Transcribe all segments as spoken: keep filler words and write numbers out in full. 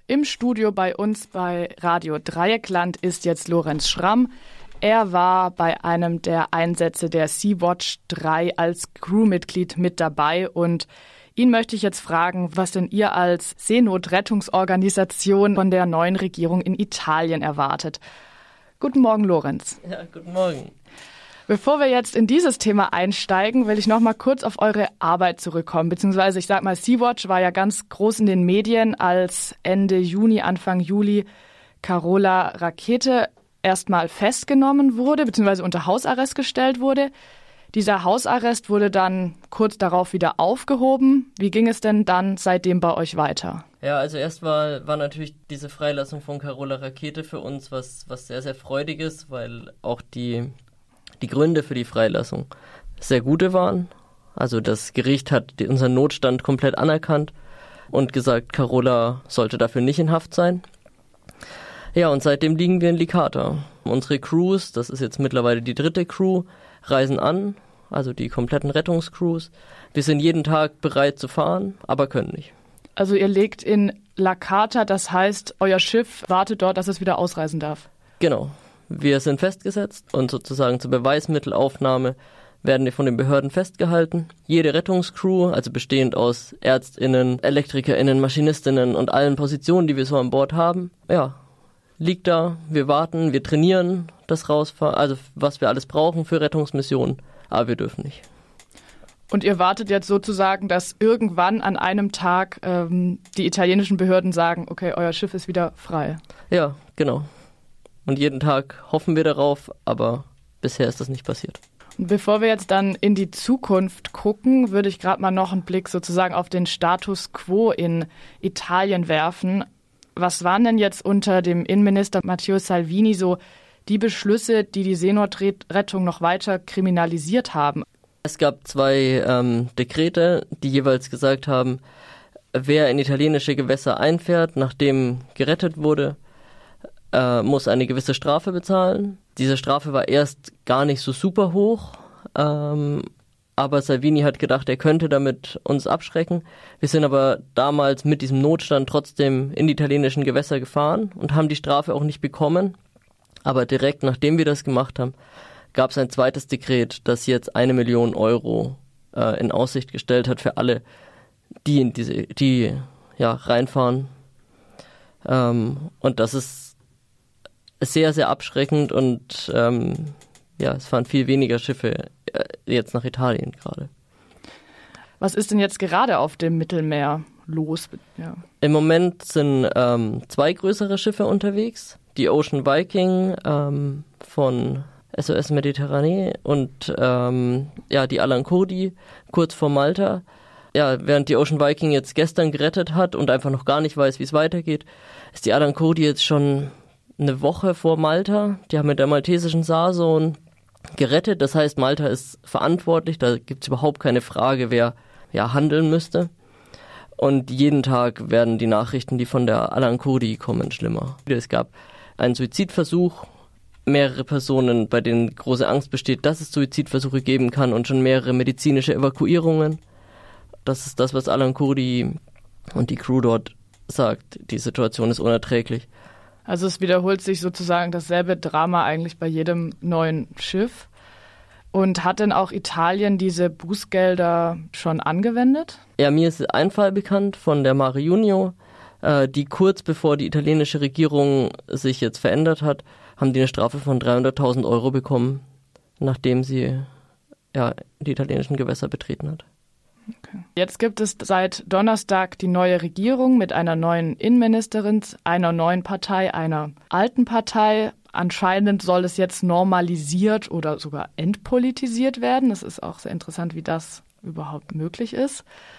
Im Studio bei uns bei Radio Dreieckland ist jetzt Lorenz Schramm. Er war bei einem der Einsätze der Sea-Watch drei als Crewmitglied mit dabei und ihn möchte ich jetzt fragen, was denn ihr als Seenotrettungsorganisation von der neuen Regierung in Italien erwartet. Guten Morgen, Lorenz. Ja, guten Morgen. Bevor wir jetzt in dieses Thema einsteigen, will ich noch mal kurz auf eure Arbeit zurückkommen. Beziehungsweise, ich sag mal, Sea-Watch war ja ganz groß in den Medien, als Ende Juni, Anfang Juli Carola Rackete erstmal festgenommen wurde, beziehungsweise unter Hausarrest gestellt wurde. Dieser Hausarrest wurde dann kurz darauf wieder aufgehoben. Wie ging es denn dann seitdem bei euch weiter? Ja, also erst war, war natürlich diese Freilassung von Carola Rackete für uns was, was sehr, sehr Freudiges, weil auch die, die Gründe für die Freilassung sehr gute waren. Also das Gericht hat unseren Notstand komplett anerkannt und gesagt, Carola sollte dafür nicht in Haft sein. Ja, und seitdem liegen wir in Licata. Unsere Crews, das ist jetzt mittlerweile die dritte Crew, reisen an, also die kompletten Rettungscrews. Wir sind jeden Tag bereit zu fahren, aber können nicht. Also ihr legt in Licata, das heißt, euer Schiff wartet dort, dass es wieder ausreisen darf? Genau. Wir sind festgesetzt und sozusagen zur Beweismittelaufnahme werden wir von den Behörden festgehalten. Jede Rettungscrew, also bestehend aus ÄrztInnen, ElektrikerInnen, MaschinistInnen und allen Positionen, die wir so an Bord haben, ja, liegt da, wir warten, wir trainieren das Rausfahren, also was wir alles brauchen für Rettungsmissionen, aber wir dürfen nicht. Und ihr wartet jetzt sozusagen, dass irgendwann an einem Tag ähm, die italienischen Behörden sagen, okay, euer Schiff ist wieder frei. Ja, genau. Und jeden Tag hoffen wir darauf, aber bisher ist das nicht passiert. Und bevor wir jetzt dann in die Zukunft gucken, würde ich gerade mal noch einen Blick sozusagen auf den Status quo in Italien werfen. Was waren denn jetzt unter dem Innenminister Matteo Salvini so die Beschlüsse, die die Seenotrettung noch weiter kriminalisiert haben? Es gab zwei ähm, Dekrete, die jeweils gesagt haben, wer in italienische Gewässer einfährt, nachdem gerettet wurde, äh, muss eine gewisse Strafe bezahlen. Diese Strafe war erst gar nicht so super hoch, ähm, aber Salvini hat gedacht, er könnte damit uns abschrecken. Wir sind aber damals mit diesem Notstand trotzdem in die italienischen Gewässer gefahren und haben die Strafe auch nicht bekommen. Aber direkt nachdem wir das gemacht haben, gab es ein zweites Dekret, das jetzt eine Million Euro äh, in Aussicht gestellt hat für alle, die in diese, die ja reinfahren. Ähm, und das ist sehr, sehr abschreckend und ähm, ja, es fahren viel weniger Schiffe jetzt nach Italien gerade. Was ist denn jetzt gerade auf dem Mittelmeer los? Ja. Im Moment sind ähm, zwei größere Schiffe unterwegs. Die Ocean Viking ähm, von S O S Mediterranee und ähm, ja, die Alan Kurdi kurz vor Malta. Ja, während die Ocean Viking jetzt gestern gerettet hat und einfach noch gar nicht weiß, wie es weitergeht, ist die Alan Kurdi jetzt schon eine Woche vor Malta. Die haben mit der maltesischen Saarson gerettet, das heißt, Malta ist verantwortlich, da gibt es überhaupt keine Frage, wer ja, handeln müsste. Und jeden Tag werden die Nachrichten, die von der Alan Kurdi kommen, schlimmer. Es gab einen Suizidversuch, mehrere Personen, bei denen große Angst besteht, dass es Suizidversuche geben kann und schon mehrere medizinische Evakuierungen. Das ist das, was Alan Kurdi und die Crew dort sagt. Die Situation ist unerträglich. Also es wiederholt sich sozusagen dasselbe Drama eigentlich bei jedem neuen Schiff. Und hat denn auch Italien diese Bußgelder schon angewendet? Ja, mir ist ein Fall bekannt von der Mare Jonio, äh, die kurz bevor die italienische Regierung sich jetzt verändert hat, haben die eine Strafe von dreihunderttausend Euro bekommen, nachdem sie ja, die italienischen Gewässer betreten hat. Okay. Jetzt gibt es seit Donnerstag die neue Regierung mit einer neuen Innenministerin, einer neuen Partei, einer alten Partei. Anscheinend soll es jetzt normalisiert oder sogar entpolitisiert werden. Es ist auch sehr interessant, wie das überhaupt möglich ist.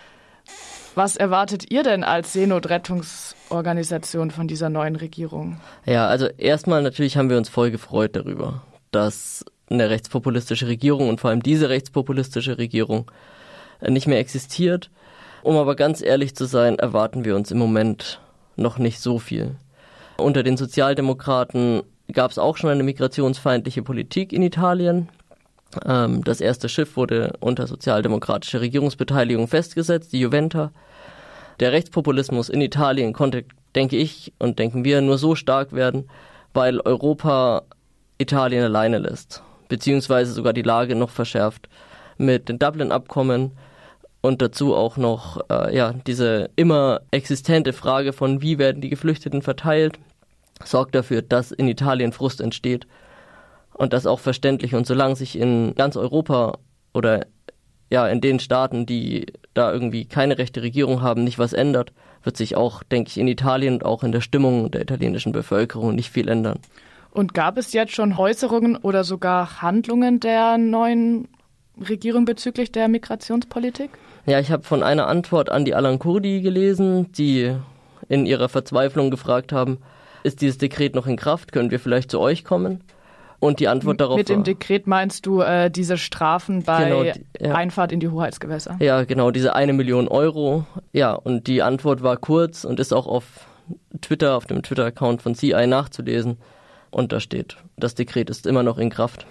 Was erwartet ihr denn als Seenotrettungsorganisation von dieser neuen Regierung? Ja, also erstmal natürlich haben wir uns voll gefreut darüber, dass eine rechtspopulistische Regierung und vor allem diese rechtspopulistische Regierung nicht mehr existiert. Um aber ganz ehrlich zu sein, erwarten wir uns im Moment noch nicht so viel. Unter den Sozialdemokraten gab es auch schon eine migrationsfeindliche Politik in Italien. Ähm, das erste Schiff wurde unter sozialdemokratischer Regierungsbeteiligung festgesetzt, die Juventa. Der Rechtspopulismus in Italien konnte denke ich und denken wir, nur so stark werden, weil Europa Italien alleine lässt, beziehungsweise sogar die Lage noch verschärft mit den Dublin-Abkommen und dazu auch noch äh, ja, diese immer existente Frage von, wie werden die Geflüchteten verteilt, sorgt dafür, dass in Italien Frust entsteht und das auch verständlich. Und solange sich in ganz Europa oder ja in den Staaten, die da irgendwie keine rechte Regierung haben, nicht was ändert, wird sich auch, denke ich, in Italien und auch in der Stimmung der italienischen Bevölkerung nicht viel ändern. Und gab es jetzt schon Äußerungen oder sogar Handlungen der neuen Regierung bezüglich der Migrationspolitik? Ja, ich habe von einer Antwort an die Alan Kurdi gelesen, die in ihrer Verzweiflung gefragt haben, ist dieses Dekret noch in Kraft, können wir vielleicht zu euch kommen? Und die Antwort darauf Mit war, dem Dekret meinst du äh, diese Strafen bei genau, die, ja. Einfahrt in die Hoheitsgewässer? Ja, genau, diese eine Million Euro. Ja, und die Antwort war kurz und ist auch auf Twitter, auf dem Twitter-Account von C I nachzulesen. Und da steht, das Dekret ist immer noch in Kraft.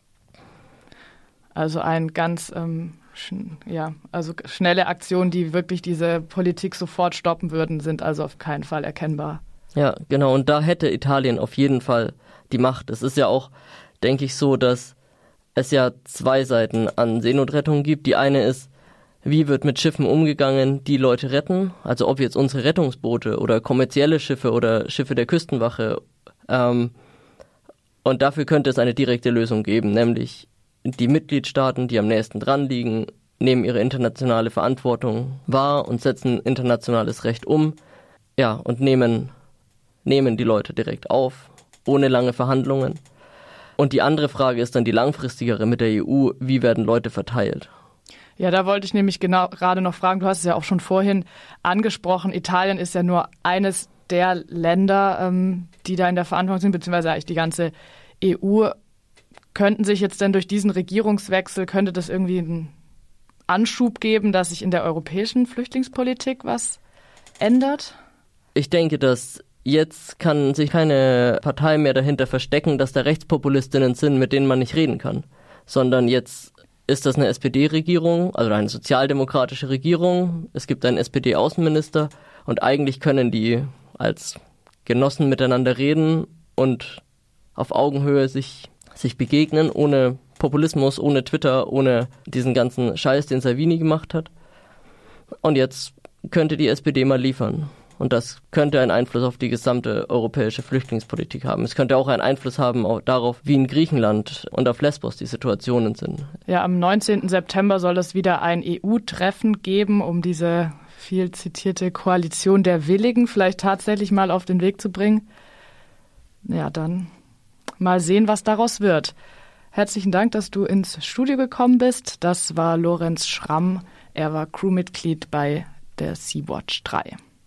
Also ein ganz, ähm, schn- ja, also schnelle Aktionen, die wirklich diese Politik sofort stoppen würden, sind also auf keinen Fall erkennbar. Ja, genau. Und da hätte Italien auf jeden Fall die Macht. Es ist ja auch, denke ich, so, dass es ja zwei Seiten an Seenotrettung gibt. Die eine ist, wie wird mit Schiffen umgegangen, die Leute retten? Also ob jetzt unsere Rettungsboote oder kommerzielle Schiffe oder Schiffe der Küstenwache. Ähm, und dafür könnte es eine direkte Lösung geben, nämlich die Mitgliedstaaten, die am nächsten dran liegen, nehmen ihre internationale Verantwortung wahr und setzen internationales Recht um. Ja, und nehmen, nehmen die Leute direkt auf, ohne lange Verhandlungen. Und die andere Frage ist dann die langfristigere mit der E U, wie werden Leute verteilt? Ja, da wollte ich nämlich genau gerade noch fragen, du hast es ja auch schon vorhin angesprochen, Italien ist ja nur eines der Länder, ähm, die da in der Verantwortung sind, beziehungsweise eigentlich die ganze E U. Könnten sich jetzt denn durch diesen Regierungswechsel, könnte das irgendwie einen Anschub geben, dass sich in der europäischen Flüchtlingspolitik was ändert? Ich denke, dass jetzt kann sich keine Partei mehr dahinter verstecken, dass da Rechtspopulistinnen sind, mit denen man nicht reden kann, sondern jetzt ist das eine S P D-Regierung, also eine sozialdemokratische Regierung. Es gibt einen S P D-Außenminister und eigentlich können die als Genossen miteinander reden und auf Augenhöhe sich, sich begegnen, ohne Populismus, ohne Twitter, ohne diesen ganzen Scheiß, den Salvini gemacht hat. Und jetzt könnte die S P D mal liefern. Und das könnte einen Einfluss auf die gesamte europäische Flüchtlingspolitik haben. Es könnte auch einen Einfluss haben auch darauf, wie in Griechenland und auf Lesbos die Situationen sind. Ja, am neunzehnten September soll es wieder ein E U-Treffen geben, um diese viel zitierte Koalition der Willigen vielleicht tatsächlich mal auf den Weg zu bringen. Ja, dann mal sehen, was daraus wird. Herzlichen Dank, dass du ins Studio gekommen bist. Das war Lorenz Schramm. Er war Crewmitglied bei der Sea-Watch drei.